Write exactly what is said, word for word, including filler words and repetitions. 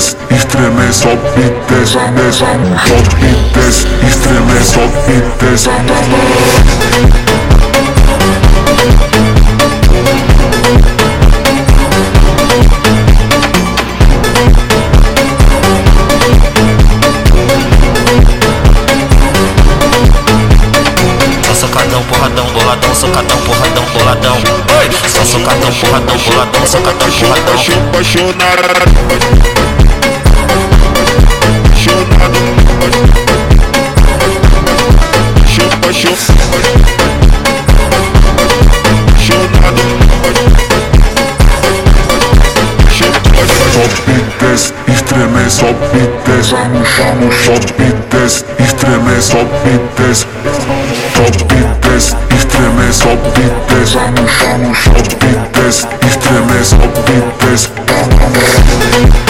desce, estremece, sobe e desce, desce, sobe e desce, estremece, sobe e desce. Socadão, porradão, boladão, socadão, porradão, boladão. Oi! Só socadão, porradão, boladão, socadão, porradão. Apaixonado, Sobe e desce, estremece, sobe e desce, sobe e desce, estremece, sobe e desce, sobe e desce, estremece, sobe e desce, sobe e desce, estremece, sobe e desce.